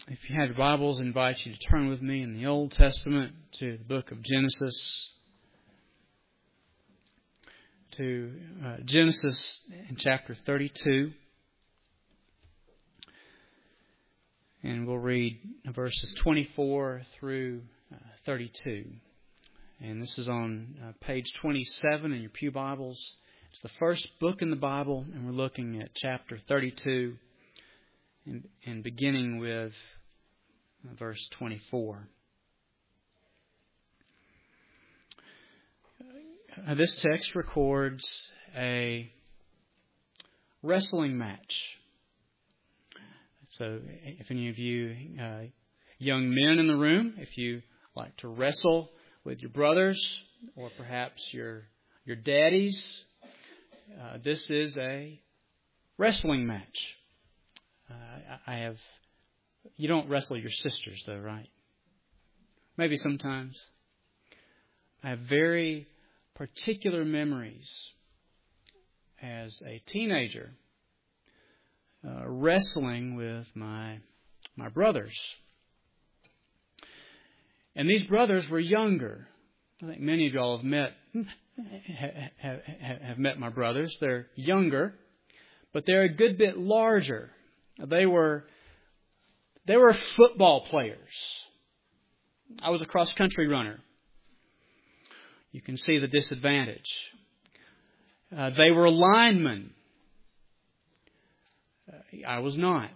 If you have your Bibles, I invite you to turn with me in the Old Testament to the book of Genesis. To Genesis in chapter 32. And we'll read verses 24 through 32. And this is on page 27 in your Pew Bibles. It's the first book in the Bible, and we're looking at chapter 32 and beginning with verse 24. This text records a wrestling match. So if any of you young men in the room, if you like to wrestle with your brothers or perhaps your daddies, this is a wrestling match. You don't wrestle your sisters though, right? Maybe sometimes. I have very particular memories as a teenager wrestling with my brothers. And these brothers were younger. I think many of y'all have met my brothers. They're younger, but they're a good bit larger. They were football players. I was a cross-country runner. You can see the disadvantage. They were linemen. I was not.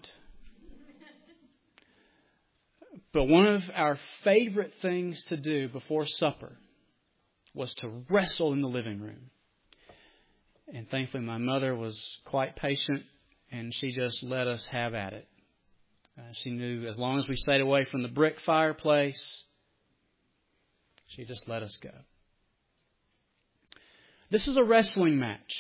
But one of our favorite things to do before supper was to wrestle in the living room. And thankfully my mother was quite patient and she just let us have at it. She knew as long as we stayed away from the brick fireplace, she just let us go. This is a wrestling match.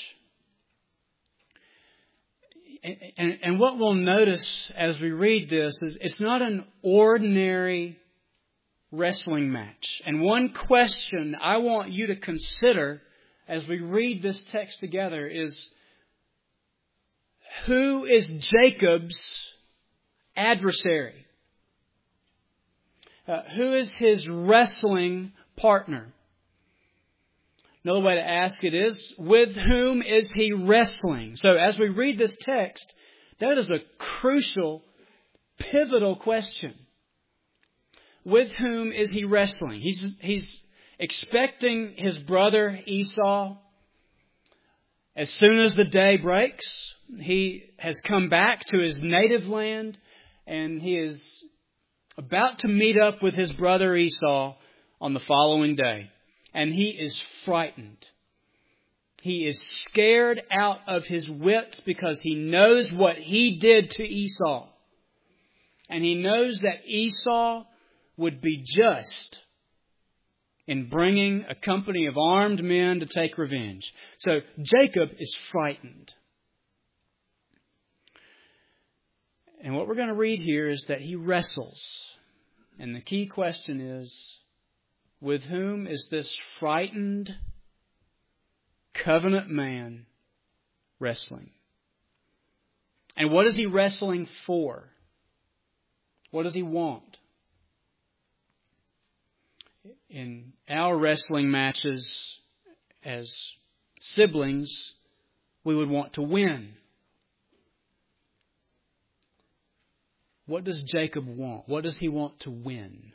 And what we'll notice as we read this is it's not an ordinary wrestling match. And one question I want you to consider as we read this text together is, who is Jacob's adversary? Who is his wrestling partner? Another way to ask it is, with whom is he wrestling? So as we read this text, that is a crucial, pivotal question. With whom is he wrestling? He's expecting his brother Esau. As soon as the day breaks, he has come back to his native land and he is about to meet up with his brother Esau on the following day. And he is frightened. He is scared out of his wits because he knows what he did to Esau. And he knows that Esau would be just in bringing a company of armed men to take revenge. So Jacob is frightened. And what we're going to read here is that he wrestles. And the key question is, with whom is this frightened covenant man wrestling? And what is he wrestling for? What does he want? In our wrestling matches as siblings, we would want to win. What does Jacob want? What does he want to win?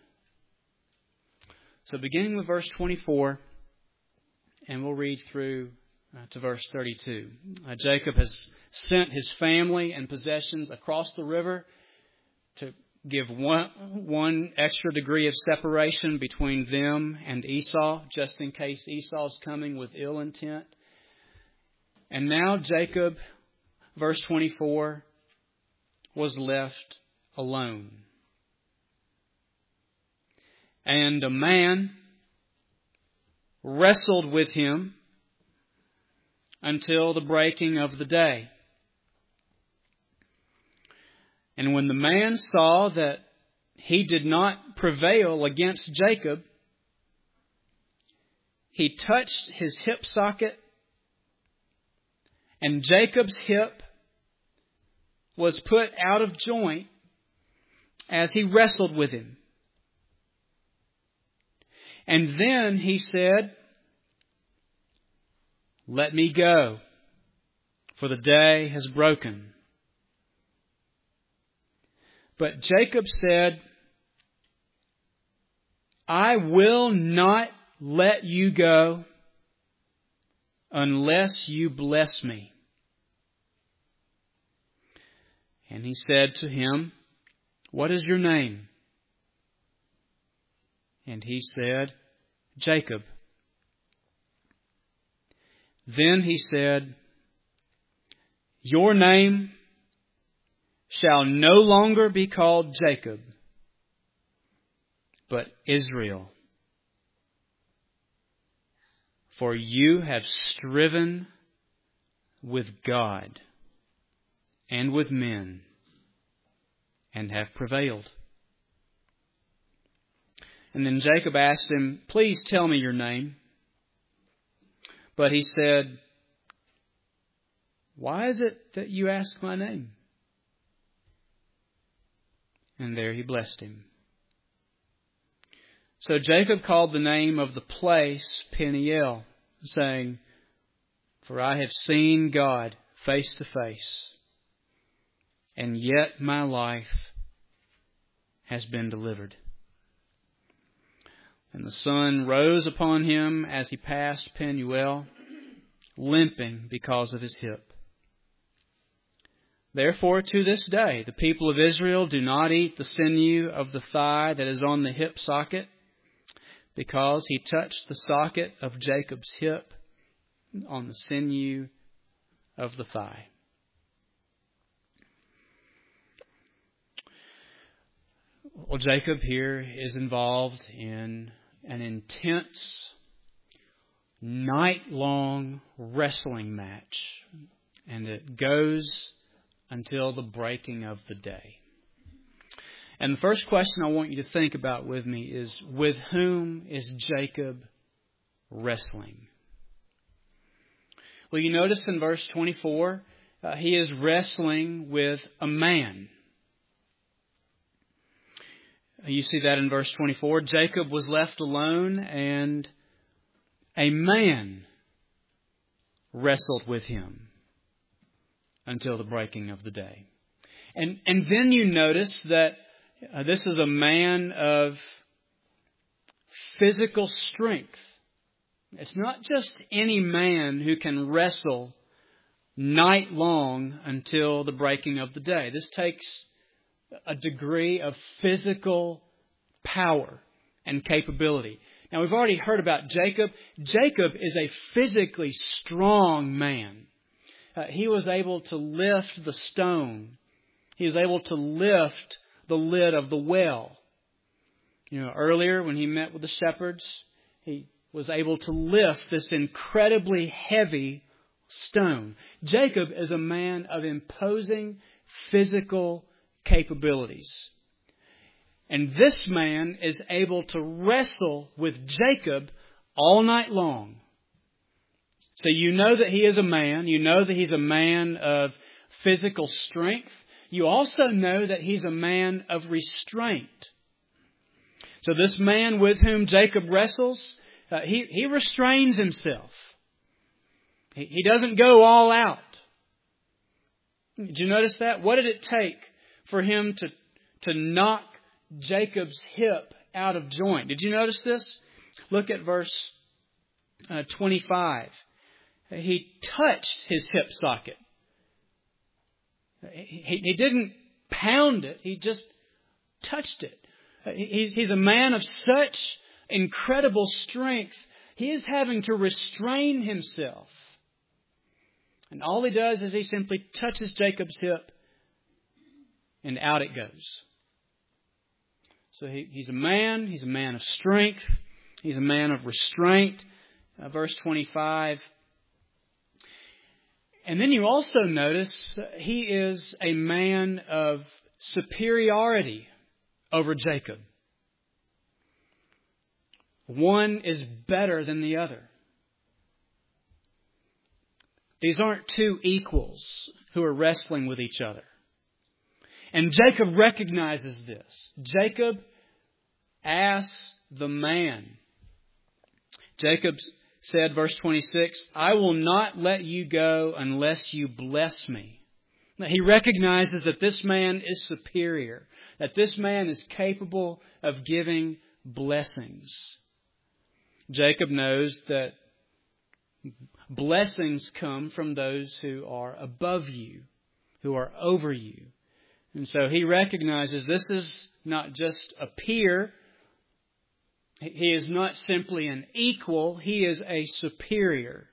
So beginning with verse 24, and we'll read through to verse 32. Jacob has sent his family and possessions across the river to give one extra degree of separation between them and Esau, just in case Esau's coming with ill intent. And now Jacob, verse 24, was left alone. And a man wrestled with him until the breaking of the day. And when the man saw that he did not prevail against Jacob, he touched his hip socket, and Jacob's hip was put out of joint, as he wrestled with him. And then he said, "Let me go, for the day has broken." But Jacob said, "I will not let you go unless you bless me." And he said to him, "What is your name?" And he said, "Jacob." Then he said, "Your name shall no longer be called Jacob, but Israel. For you have striven with God and with men and have prevailed." And then Jacob asked him, "Please tell me your name." But he said, "Why is it that you ask my name?" And there he blessed him. So Jacob called the name of the place Peniel, saying, "For I have seen God face to face, and yet my life has been delivered." And the sun rose upon him as he passed Penuel, limping because of his hip. Therefore, to this day, the people of Israel do not eat the sinew of the thigh that is on the hip socket, because he touched the socket of Jacob's hip on the sinew of the thigh. Well, Jacob here is involved in an intense, night-long wrestling match, and it goes until the breaking of the day. And the first question I want you to think about with me is, with whom is Jacob wrestling? Well, you notice in verse 24, he is wrestling with a man. You see that in verse 24. Jacob was left alone, and a man wrestled with him until the breaking of the day. And then you notice that this is a man of physical strength. It's not just any man who can wrestle night long until the breaking of the day. This takes a degree of physical power and capability. Now, we've already heard about Jacob. Jacob is a physically strong man. He was able to lift the stone. He was able to lift the lid of the well. Earlier when he met with the shepherds, he was able to lift this incredibly heavy stone. Jacob is a man of imposing physical capabilities. And this man is able to wrestle with Jacob all night long. So you know that he is a man. You know that he's a man of physical strength. You also know that he's a man of restraint. So this man with whom Jacob wrestles, he restrains himself. He doesn't go all out. Did you notice that? What did it take for him to knock Jacob's hip out of joint? Did you notice this? Look at verse 25. He touched his hip socket. He didn't pound it. He just touched it. He's a man of such incredible strength. He is having to restrain himself. And all he does is he simply touches Jacob's hip, and out it goes. So he's a man of strength. He's a man of restraint. Verse 25. And then you also notice he is a man of superiority over Jacob. One is better than the other. These aren't two equals who are wrestling with each other. And Jacob recognizes this. Jacob asks the man. Jacob said, verse 26, I will not let you go unless you bless me. Now, he recognizes that this man is superior, that this man is capable of giving blessings. Jacob knows that blessings come from those who are above you, who are over you. And so he recognizes this is not just a peer. He is not simply an equal. He is a superior.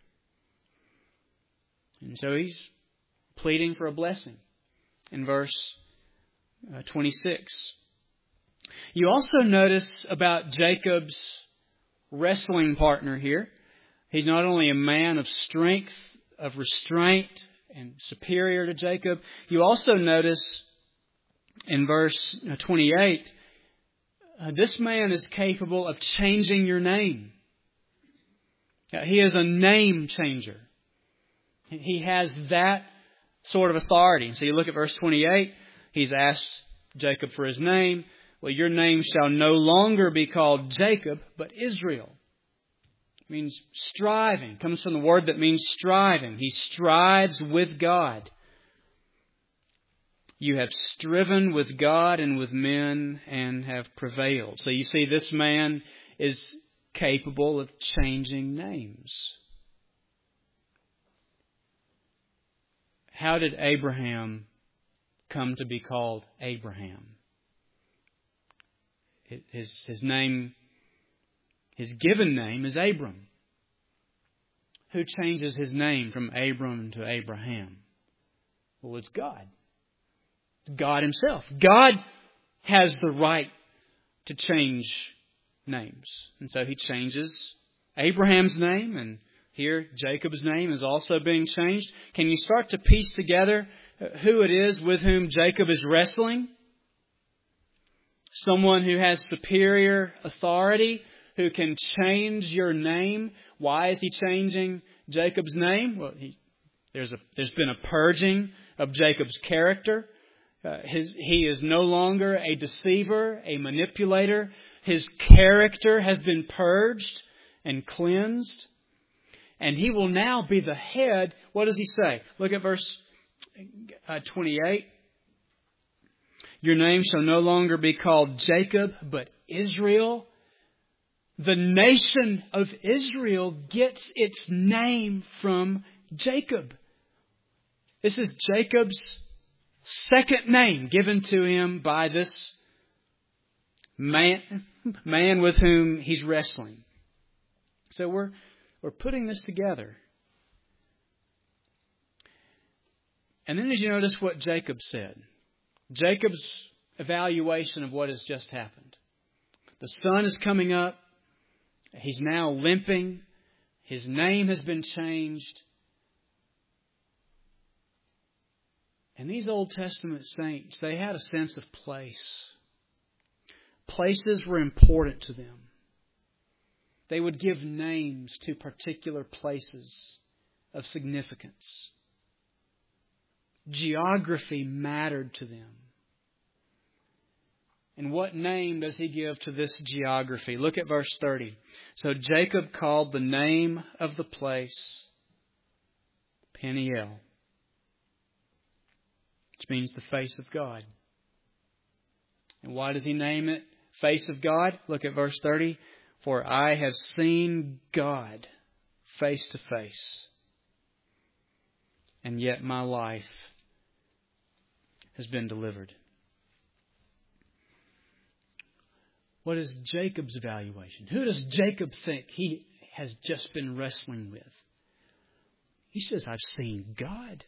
And so he's pleading for a blessing in verse 26. You also notice about Jacob's wrestling partner here. He's not only a man of strength, of restraint, and superior to Jacob. You also notice in verse 28, this man is capable of changing your name. He is a name changer. He has that sort of authority. So you look at verse 28, he's asked Jacob for his name. Well, your name shall no longer be called Jacob, but Israel. It means striving. It comes from the word that means striving. He strives with God. You have striven with God and with men and have prevailed. So you see, this man is capable of changing names. How did Abraham come to be called Abraham? His name, his given name is Abram. Who changes his name from Abram to Abraham? Well, it's God. God Himself. God has the right to change names. And so He changes Abraham's name, and here Jacob's name is also being changed. Can you start to piece together who it is with whom Jacob is wrestling? Someone who has superior authority, who can change your name. Why is he changing Jacob's name? Well, there's been a purging of Jacob's character. He is no longer a deceiver, a manipulator. His character has been purged and cleansed. And he will now be the head. What does he say? Look at verse 28. Your name shall no longer be called Jacob, but Israel. The nation of Israel gets its name from Jacob. This is Jacob's second name given to him by this man with whom he's wrestling. So we're putting this together. And then as you notice what Jacob said. Jacob's evaluation of what has just happened. The sun is coming up. He's now limping. His name has been changed. And these Old Testament saints, they had a sense of place. Places were important to them. They would give names to particular places of significance. Geography mattered to them. And what name does he give to this geography? Look at verse 30. So Jacob called the name of the place Peniel, which means the face of God. And why does he name it face of God? Look at verse 30. For I have seen God face to face, and yet my life has been delivered. What is Jacob's evaluation? Who does Jacob think he has just been wrestling with? He says, I've seen God.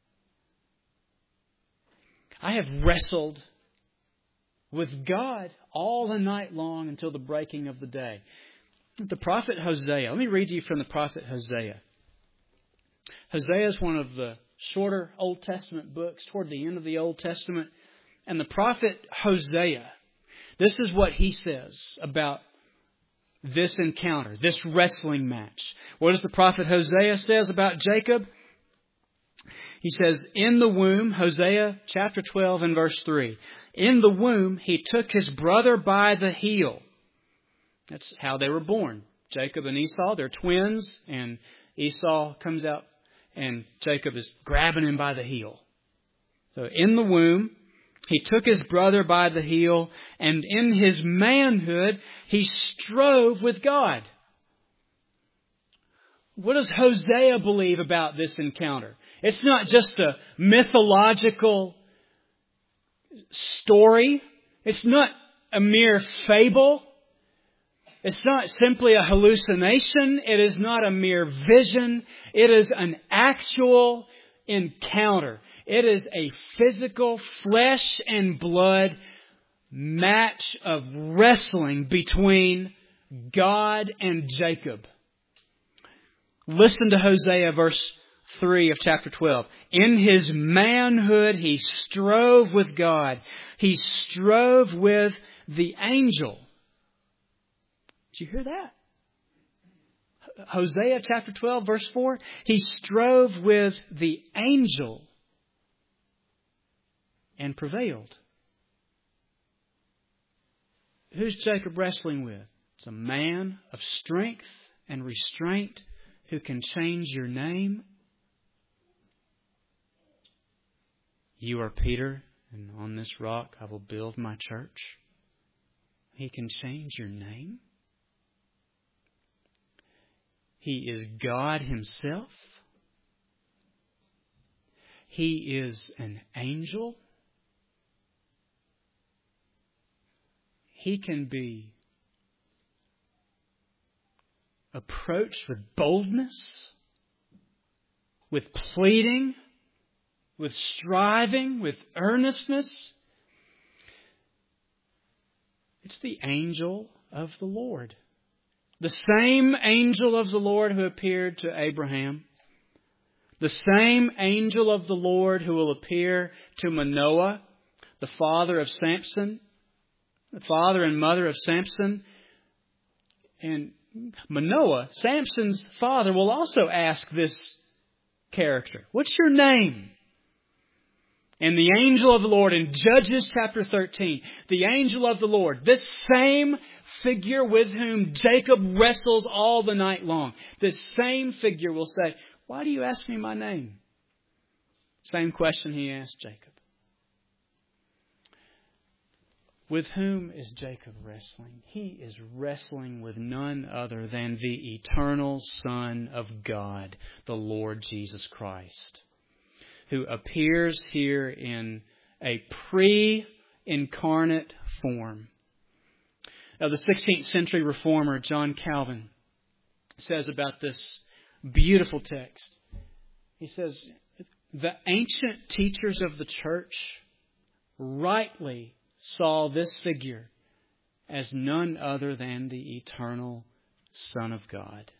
I have wrestled with God all the night long until the breaking of the day. The prophet Hosea. Let me read to you from the prophet Hosea. Hosea is one of the shorter Old Testament books toward the end of the Old Testament. And the prophet Hosea, this is what he says about this encounter, this wrestling match. What does the prophet Hosea says about Jacob? He says, in the womb, Hosea chapter 12 and verse 3, in the womb he took his brother by the heel. That's how they were born. Jacob and Esau, they're twins, and Esau comes out and Jacob is grabbing him by the heel. So in the womb, he took his brother by the heel, and in his manhood, he strove with God. What does Hosea believe about this encounter? It's not just a mythological story. It's not a mere fable. It's not simply a hallucination. It is not a mere vision. It is an actual encounter. It is a physical flesh and blood match of wrestling between God and Jacob. Listen to Hosea verse 3 of chapter 12. In his manhood he strove with God. He strove with the angel. Did you hear that? Hosea chapter 12 verse 4. He strove with the angel and prevailed. Who's Jacob wrestling with? It's a man of strength and restraint who can change your name. You are Peter, and on this rock I will build my church. He can change your name. He is God Himself. He is an angel. He can be approached with boldness, with pleading, with striving, with earnestness. It's the angel of the Lord. The same angel of the Lord who appeared to Abraham. The same angel of the Lord who will appear to Manoah, the father of Samson, the father and mother of Samson. And Manoah, Samson's father, will also ask this character, what's your name? And the angel of the Lord in Judges chapter 13, the angel of the Lord, this same figure with whom Jacob wrestles all the night long, this same figure will say, why do you ask me my name? Same question he asked Jacob. With whom is Jacob wrestling? He is wrestling with none other than the eternal Son of God, the Lord Jesus Christ, who appears here in a pre-incarnate form. Now, the 16th century reformer John Calvin says about this beautiful text. He says, the ancient teachers of the church rightly saw this figure as none other than the eternal Son of God.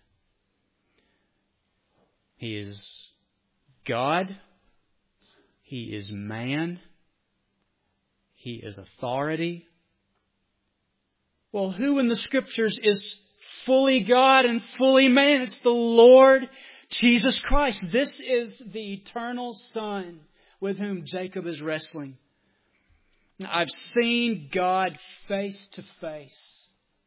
He is God. He is man. He is authority. Well, who in the Scriptures is fully God and fully man? It's the Lord Jesus Christ. This is the eternal Son with whom Jacob is wrestling. Now, I've seen God face to face.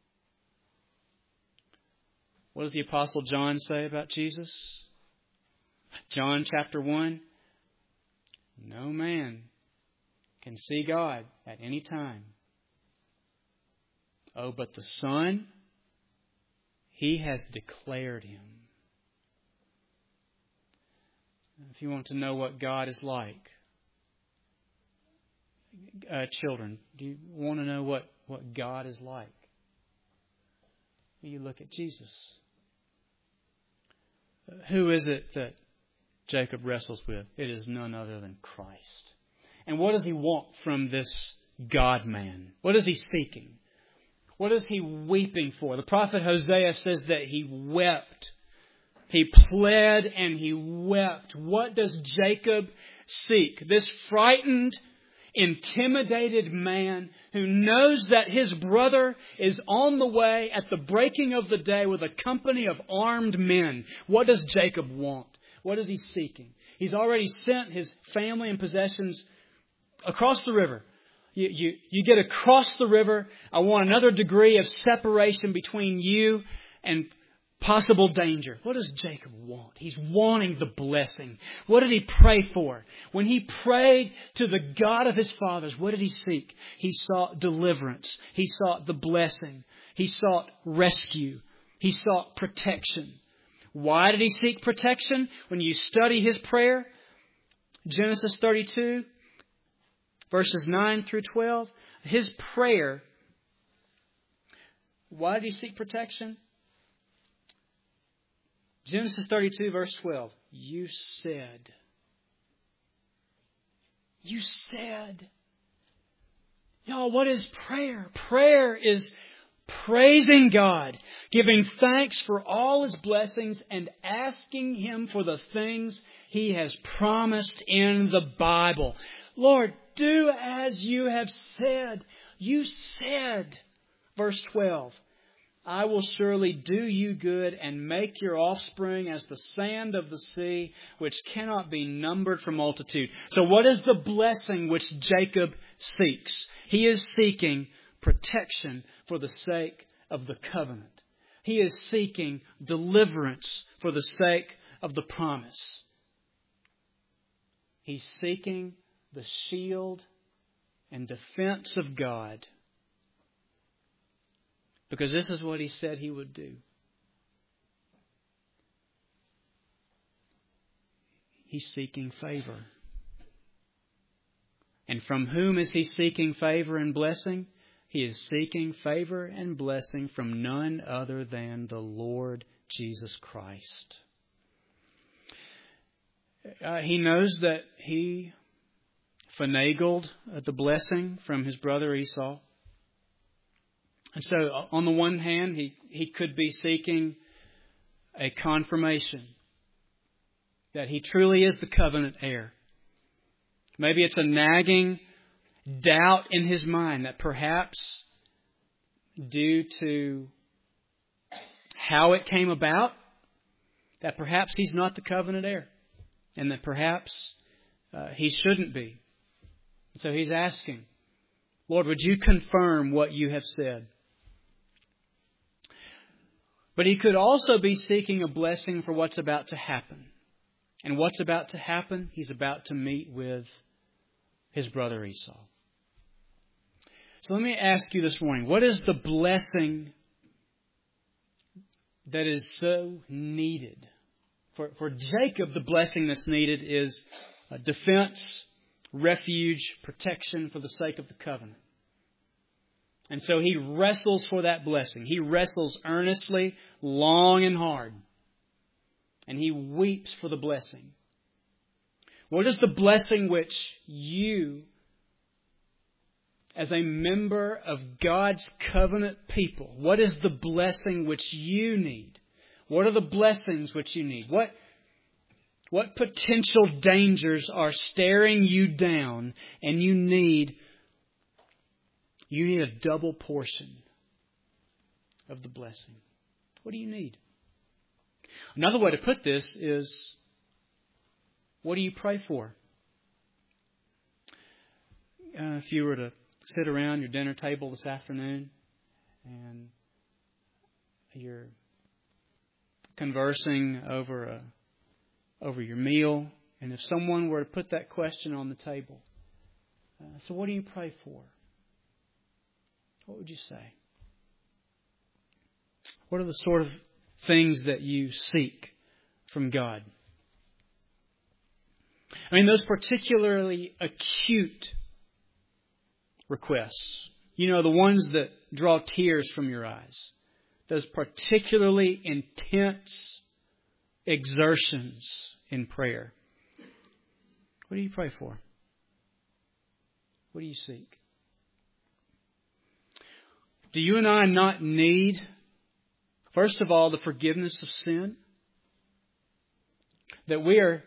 What does the Apostle John say about Jesus? John chapter 1. No man can see God at any time. Oh, but the Son, He has declared Him. If you want to know what God is like, children, do you want to know what God is like? You look at Jesus. Who is it that Jacob wrestles with? It is none other than Christ. And what does he want from this God-man? What is he seeking? What is he weeping for? The prophet Hosea says that he wept. He pled and he wept. What does Jacob seek? This frightened, intimidated man who knows that his brother is on the way at the breaking of the day with a company of armed men. What does Jacob want? What is he seeking? He's already sent his family and possessions across the river. You get across the river. I want another degree of separation between you and possible danger. What does Jacob want? He's wanting the blessing. What did he pray for? When he prayed to the God of his fathers, what did he seek? He sought deliverance. He sought the blessing. He sought rescue. He sought protection. Why did he seek protection? When you study his prayer, Genesis 32, verses 9 through 12, his prayer, why did he seek protection? Genesis 32, verse 12. You said. Y'all, what is prayer? Prayer is praising God, giving thanks for all His blessings, and asking Him for the things He has promised in the Bible. Lord, do as you have said. You said, verse 12, I will surely do you good and make your offspring as the sand of the sea, which cannot be numbered for multitude. So what is the blessing which Jacob seeks? He is seeking protection for the sake of the covenant. He is seeking deliverance for the sake of the promise. He's seeking the shield and defense of God, because this is what He said He would do. He's seeking favor. And from whom is He seeking favor and blessing? He is seeking favor and blessing from none other than the Lord Jesus Christ. He knows that he finagled the blessing from his brother Esau. And so, on the one hand, he could be seeking a confirmation that he truly is the covenant heir. Maybe it's a nagging doubt in his mind that perhaps due to how it came about, that perhaps he's not the covenant heir, and that perhaps he shouldn't be. So he's asking, Lord, would you confirm what you have said? But he could also be seeking a blessing for what's about to happen. And what's about to happen? He's about to meet with his brother Esau. So let me ask you this morning, what is the blessing that is so needed? For Jacob, the blessing that's needed is defense, refuge, protection for the sake of the covenant. And so he wrestles for that blessing. He wrestles earnestly, long and hard. And he weeps for the blessing. What is the blessing which you, as a member of God's covenant people, what is the blessing which you need? What are the blessings which you need? What potential dangers are staring you down and you need a double portion of the blessing? What do you need? Another way to put this is, what do you pray for? If you were to sit around your dinner table this afternoon and you're conversing over your meal, and if someone were to put that question on the table, so what do you pray for? What would you say? What are the sort of things that you seek from God? I mean, those particularly acute requests, the ones that draw tears from your eyes, those particularly intense exertions in prayer. What do you pray for? What do you seek? Do you and I not need, first of all, the forgiveness of sin? That we are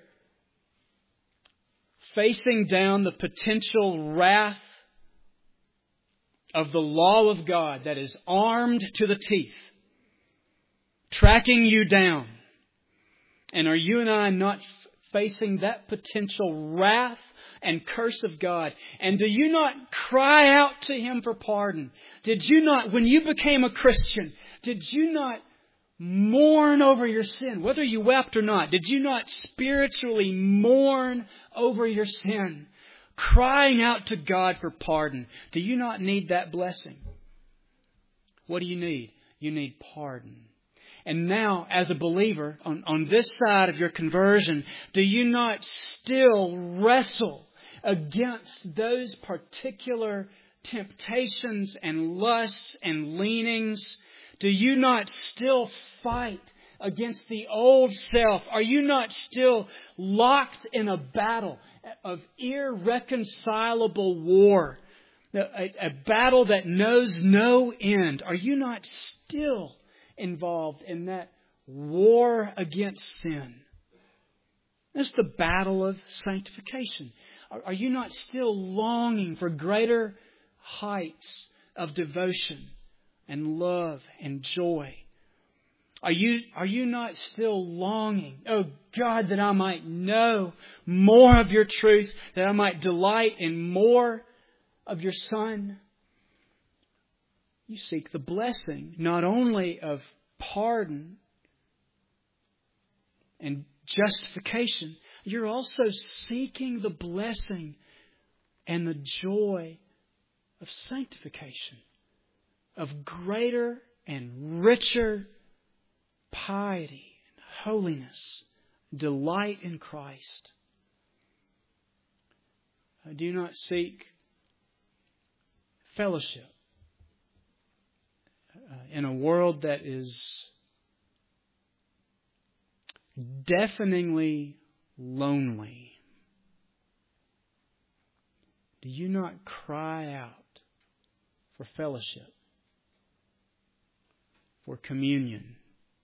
facing down the potential wrath of the law of God that is armed to the teeth, tracking you down. And are you and I not facing that potential wrath and curse of God? And do you not cry out to Him for pardon? Did you not, when you became a Christian, did you not mourn over your sin, whether you wept or not? Did you not spiritually mourn over your sin, crying out to God for pardon? Do you not need that blessing? What do you need? You need pardon. And now, as a believer, on this side of your conversion, do you not still wrestle against those particular temptations and lusts and leanings? Do you not still fight against the old self? Are you not still locked in a battle of irreconcilable war? A battle that knows no end. Are you not still involved in that war against sin? That's the battle of sanctification. Are you not still longing for greater heights of devotion and love and joy? Are you not still longing, oh God, that I might know more of your truth, that I might delight in more of your Son? You seek the blessing not only of pardon and justification, you're also seeking the blessing and the joy of sanctification, of greater and richer piety and holiness, delight in Christ. Do you not seek fellowship in a world that is deafeningly lonely? Do you not cry out for fellowship, for communion?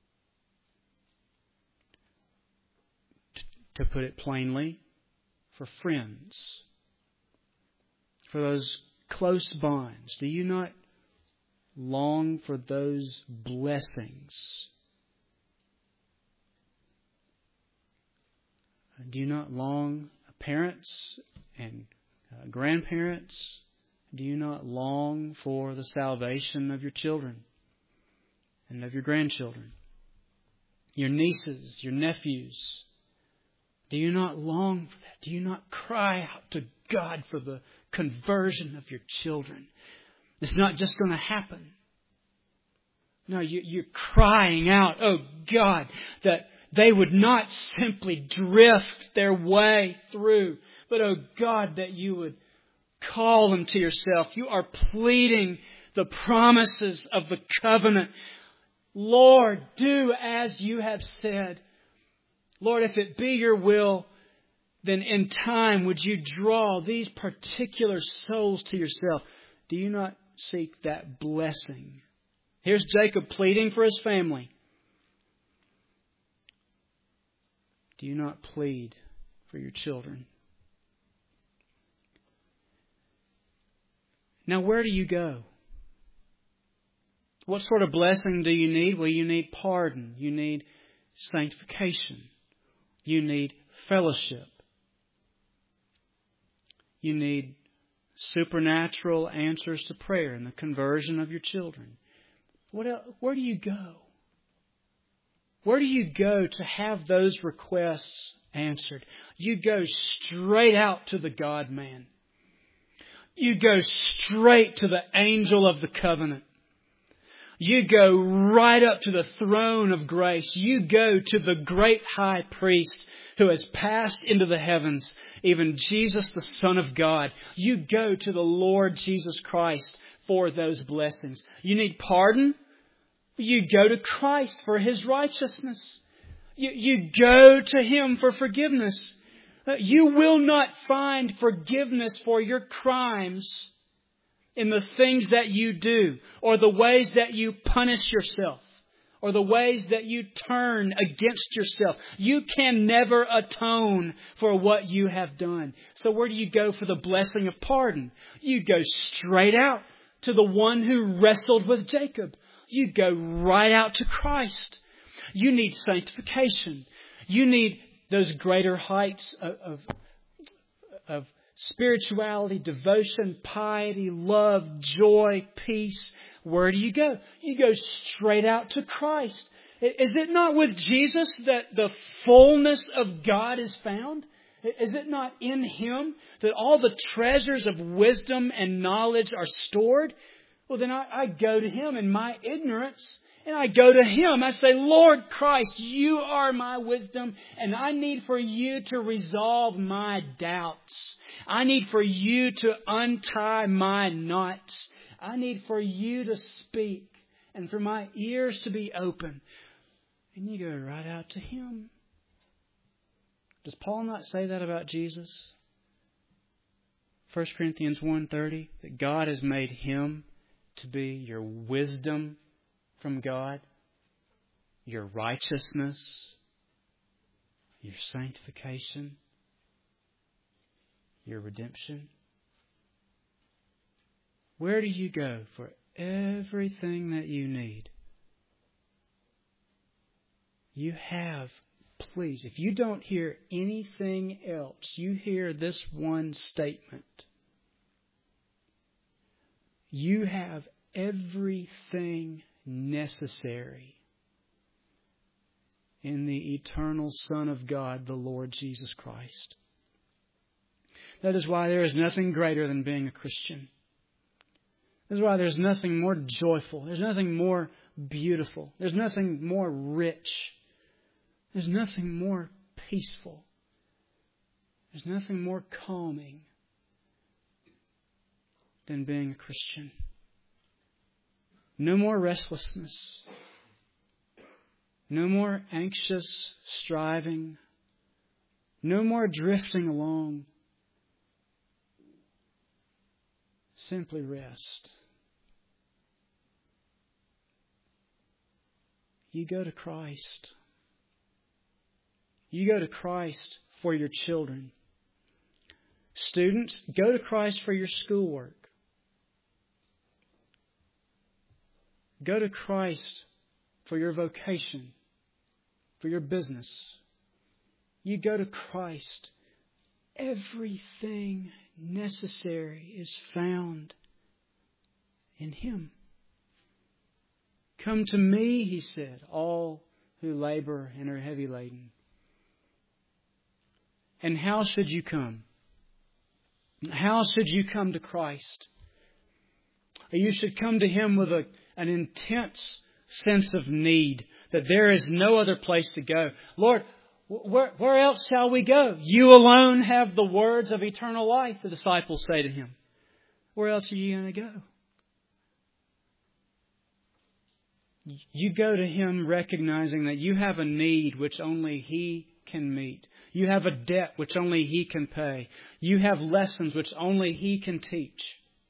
To put it plainly, for friends, for those close bonds. Do you not long for those blessings? Do you not long, parents and grandparents, do you not long for the salvation of your children and of your grandchildren, your nieces, your nephews? Do you not long for that? Do you not cry out to God for the conversion of your children? It's not just going to happen. No, you're crying out, oh God, that they would not simply drift their way through, but oh God, that you would call them to yourself. You are pleading the promises of the covenant. Lord, do as you have said. Lord, if it be your will, then in time would you draw these particular souls to yourself. Do you not seek that blessing? Here's Jacob pleading for his family. Do you not plead for your children? Now, where do you go? What sort of blessing do you need? Well, you need pardon. You need sanctification. You need fellowship. You need supernatural answers to prayer and the conversion of your children. What else? Where do you go? Where do you go to have those requests answered? You go straight out to the God-man. You go straight to the angel of the covenant. You go right up to the throne of grace. You go to the great high priest who has passed into the heavens, even Jesus, the Son of God. You go to the Lord Jesus Christ for those blessings. You need pardon? You go to Christ for His righteousness. You go to Him for forgiveness. You will not find forgiveness for your crimes in the things that you do, or the ways that you punish yourself, or the ways that you turn against yourself. You can never atone for what you have done. So where do you go for the blessing of pardon? You go straight out to the one who wrestled with Jacob. You go right out to Christ. You need sanctification. You need those greater heights of spirituality, devotion, piety, love, joy, peace, where do you go? You go straight out to Christ. Is it not with Jesus that the fullness of God is found? Is it not in Him that all the treasures of wisdom and knowledge are stored? Well, then I go to Him in my ignorance, and I go to Him. I say, Lord Christ, You are my wisdom, and I need for You to resolve my doubts. I need for You to untie my knots. I need for You to speak and for my ears to be open. And you go right out to Him. Does Paul not say that about Jesus? 1 Corinthians 1:30, that God has made Him to be your wisdom from God, your righteousness, your sanctification, your redemption. Where do you go for everything that you need? You have, please, if you don't hear anything else, you hear this one statement. You have everything necessary in the eternal Son of God, the Lord Jesus Christ. That is why there is nothing greater than being a Christian. This is why there's nothing more joyful. There's nothing more beautiful. There's nothing more rich. There's nothing more peaceful. There's nothing more calming than being a Christian. No more restlessness. No more anxious striving. No more drifting along. Simply rest. You go to Christ. You go to Christ for your children. Students, go to Christ for your schoolwork. Go to Christ for your vocation, for your business. You go to Christ. Everything necessary is found in Him. Come to me, He said, all who labor and are heavy laden. And how should you come? How should you come to Christ? You should come to Him with an intense sense of need, that there is no other place to go. Lord, where else shall we go? You alone have the words of eternal life, the disciples say to Him. Where else are you going to go? You go to Him recognizing that you have a need which only He can meet. You have a debt which only He can pay. You have lessons which only He can teach.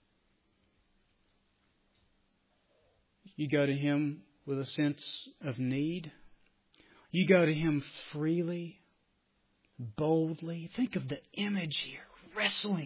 You go to Him with a sense of need. You go to Him freely, boldly. Think of the image here, wrestling.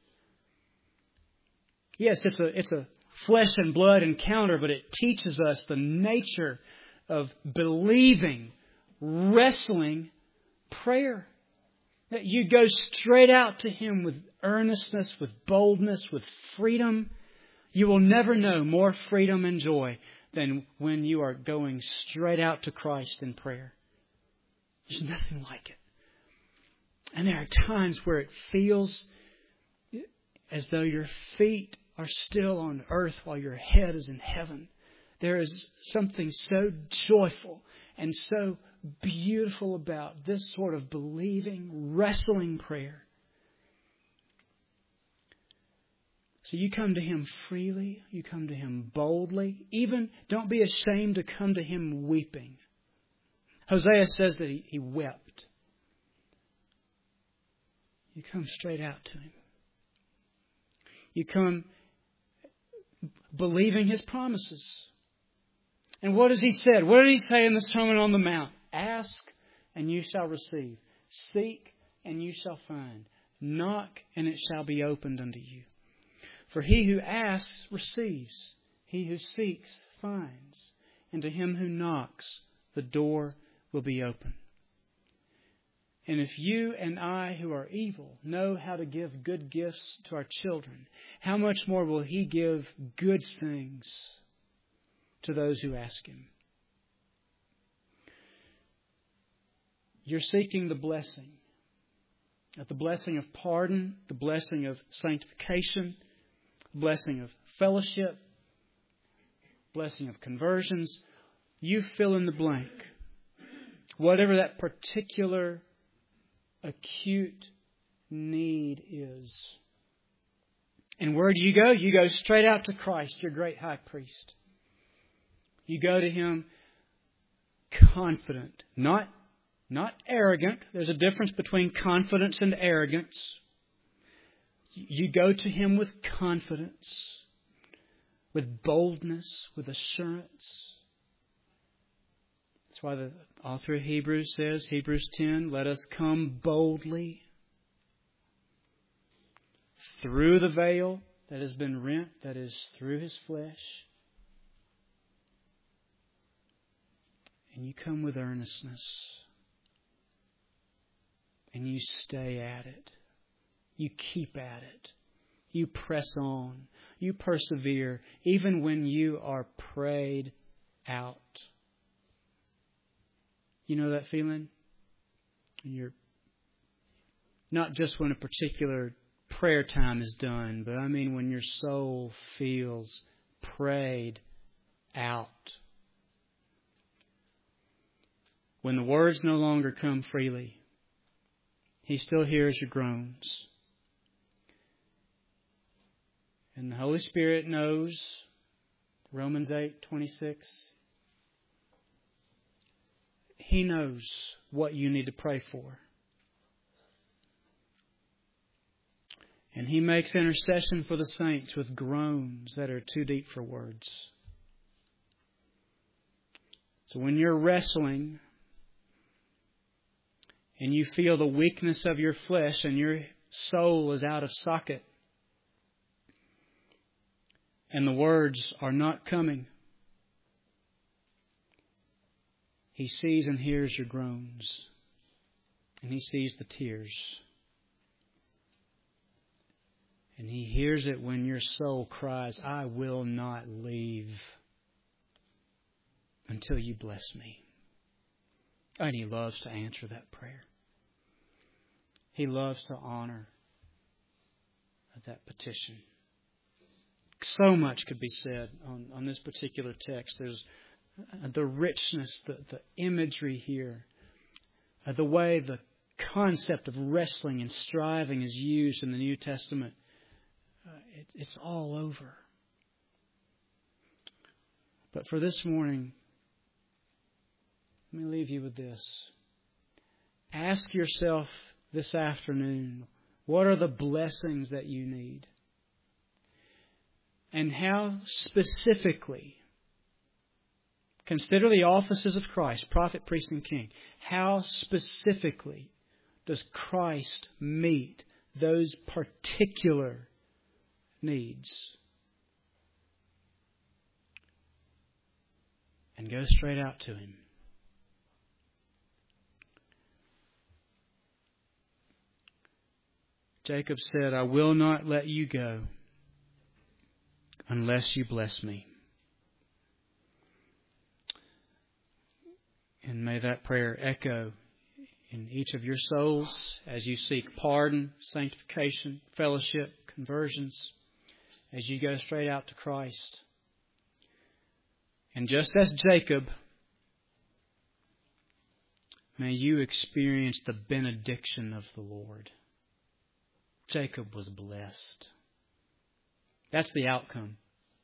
Yes, it's a flesh and blood encounter, but it teaches us the nature of believing, wrestling prayer. That you go straight out to Him with earnestness, with boldness, with freedom. You will never know more freedom and joy than when you are going straight out to Christ in prayer. There's nothing like it. And there are times where it feels as though your feet are still on earth while your head is in heaven. There is something so joyful and so beautiful about this sort of believing, wrestling prayer. So you come to Him freely. You come to Him boldly. Even don't be ashamed to come to Him weeping. Hosea says that he wept. You come straight out to Him. You come believing His promises. And what has He said? What did He say in the Sermon on the Mount? Ask and you shall receive. Seek and you shall find. Knock and it shall be opened unto you. For he who asks receives. He who seeks finds. And to him who knocks, the door will be open. And if you and I, who are evil, know how to give good gifts to our children, how much more will He give good things to those who ask Him? You're seeking the blessing. The blessing of pardon, the blessing of sanctification, the blessing of fellowship, blessing of conversions. You fill in the blank. Whatever that particular acute need is. And where do you go? You go straight out to Christ, your great high priest. You go to Him confident, not arrogant. There's a difference between confidence and arrogance. You go to Him with confidence, with boldness, with assurance. That's why the author of Hebrews says, Hebrews 10, let us come boldly through the veil that has been rent, that is through His flesh. And you come with earnestness. And you stay at it. You keep at it. You press on. You persevere, even when you are prayed out. You know that feeling? You're not just when a particular prayer time is done, but I mean when your soul feels prayed out. When the words no longer come freely, He still hears your groans. And the Holy Spirit knows, Romans 8:26, He knows what you need to pray for. And He makes intercession for the saints with groans that are too deep for words. So when you're wrestling and you feel the weakness of your flesh and your soul is out of socket and the words are not coming, He sees and hears your groans. And He sees the tears. And He hears it when your soul cries, I will not leave until you bless me. And He loves to answer that prayer. He loves to honor that petition. So much could be said on this particular text. There's the richness, the imagery here, the way the concept of wrestling and striving is used in the New Testament. It's all over. But for this morning, let me leave you with this. Ask yourself this afternoon, what are the blessings that you need? And how specifically, consider the offices of Christ, prophet, priest, and king. How specifically does Christ meet those particular needs? And go straight out to Him. Jacob said, I will not let you go unless you bless me. And may that prayer echo in each of your souls as you seek pardon, sanctification, fellowship, conversions, as you go straight out to Christ. And just as Jacob, may you experience the benediction of the Lord. Jacob was blessed. That's the outcome.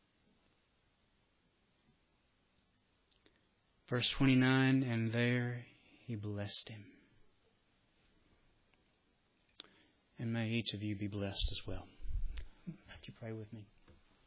Verse 29, and there He blessed him. And may each of you be blessed as well. Would you pray with me?